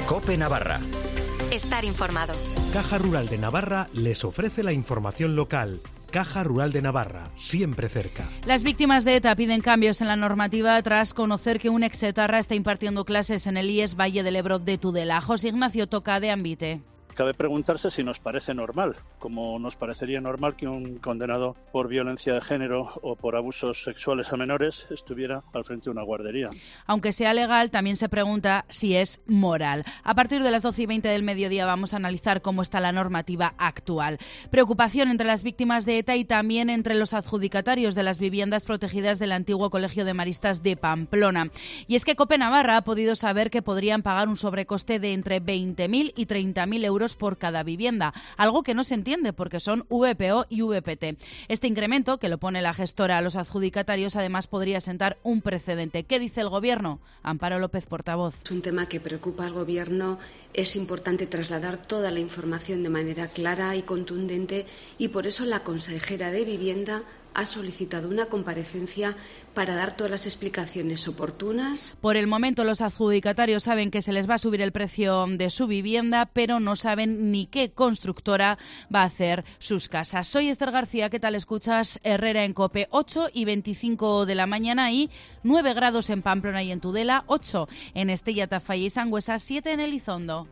COPE Navarra. Estar informado. Caja Rural de Navarra les ofrece la información local. Caja Rural de Navarra, siempre cerca. Las víctimas de ETA piden cambios en la normativa tras conocer que un exetarra está impartiendo clases en el IES Valle del Ebro de Tudela. José Ignacio Toca, de Ambite. Cabe preguntarse si nos parece normal, como nos parecería normal que un condenado por violencia de género o por abusos sexuales a menores estuviera al frente de una guardería. Aunque sea legal, también se pregunta si es moral. A partir de las 12:20 del mediodía vamos a analizar cómo está la normativa actual. Preocupación entre las víctimas de ETA y también entre los adjudicatarios de las viviendas protegidas del antiguo Colegio de Maristas de Pamplona. Y es que COPE Navarra ha podido saber que podrían pagar un sobrecoste de entre 20.000 y 30.000 euros por cada vivienda, algo que no se entiende porque son VPO y VPT. Este incremento, que lo pone la gestora a los adjudicatarios, además podría sentar un precedente. ¿Qué dice el Gobierno? Amparo López, portavoz. Es un tema que preocupa al Gobierno. Es importante trasladar toda la información de manera clara y contundente y por eso la consejera de Vivienda ha solicitado una comparecencia para dar todas las explicaciones oportunas. Por el momento los adjudicatarios saben que se les va a subir el precio de su vivienda, pero no saben ni qué constructora va a hacer sus casas. Soy Esther García, ¿qué tal escuchas? Herrera en COPE, 8:25 de la mañana y 9 grados en Pamplona y en Tudela, 8 en Estella, Tafalla y Sangüesa, 7 en Elizondo.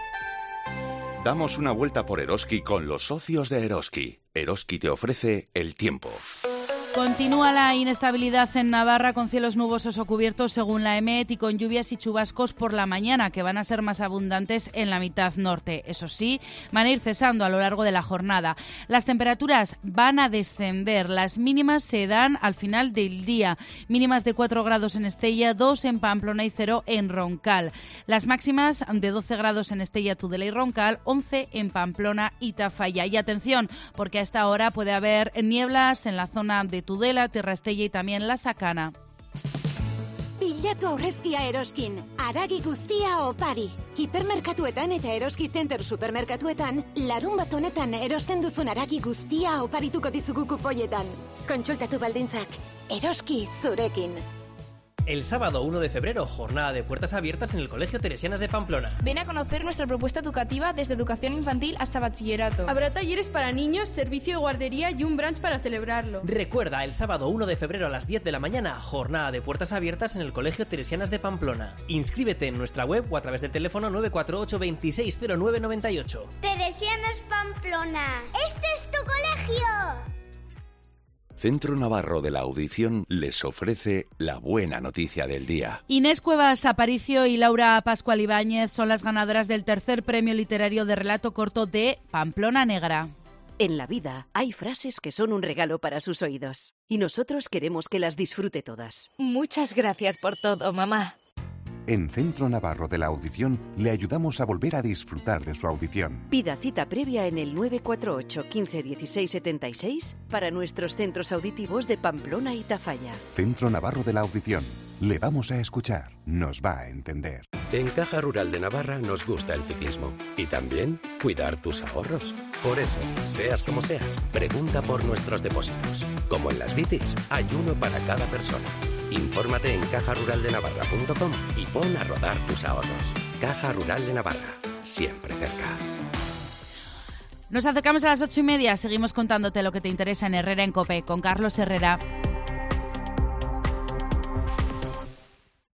Damos una vuelta por Eroski con los socios de Eroski. Eroski te ofrece el tiempo. Continúa la inestabilidad en Navarra con cielos nubosos o cubiertos según la EMET y con lluvias y chubascos por la mañana que van a ser más abundantes en la mitad norte. Eso sí, van a ir cesando a lo largo de la jornada. Las temperaturas van a descender. Las mínimas se dan al final del día. Mínimas de 4 grados en Estella, 2 en Pamplona y 0 en Roncal. Las máximas de 12 grados en Estella, Tudela y Roncal, 11 en Pamplona y Tafalla. Y atención, porque a esta hora puede haber nieblas en la zona de Tudela, Tierra-Estella y también La Sakana. Bilatu aurrezkia Eroskin, haragi guztia opari. Hipermerkatuetan eta Eroski Center supermerkatuetan, larun bat honetan erosten duzun haragi guztia oparituko dizugu kupoietan. Kontsultatu baldintzak, Eroski zurekin. El sábado 1 de febrero, jornada de puertas abiertas en el Colegio Teresianas de Pamplona. Ven a conocer nuestra propuesta educativa desde educación infantil hasta bachillerato. Habrá talleres para niños, servicio de guardería y un brunch para celebrarlo. Recuerda, el sábado 1 de febrero a las 10 de la mañana, jornada de puertas abiertas en el Colegio Teresianas de Pamplona. Inscríbete en nuestra web o a través del teléfono 948 260998. Teresianas Pamplona, ¡este es tu colegio! Centro Navarro de la Audición les ofrece la buena noticia del día. Inés Cuevas Aparicio y Laura Pascual Ibáñez son las ganadoras del tercer premio literario de relato corto de Pamplona Negra. En la vida hay frases que son un regalo para sus oídos y nosotros queremos que las disfrute todas. Muchas gracias por todo, mamá. En Centro Navarro de la Audición le ayudamos a volver a disfrutar de su audición. Pida cita previa en el 948 15 16 76 para nuestros centros auditivos de Pamplona y Tafalla. Centro Navarro de la Audición. Le vamos a escuchar, nos va a entender. En Caja Rural de Navarra nos gusta el ciclismo y también cuidar tus ahorros. Por eso, seas como seas, pregunta por nuestros depósitos. Como en las bicis, hay uno para cada persona. Infórmate en cajaruraldenavarra.com y pon a rodar tus ahorros. Caja Rural de Navarra, siempre cerca. Nos acercamos a las 8:30, seguimos contándote lo que te interesa en Herrera en COPE con Carlos Herrera.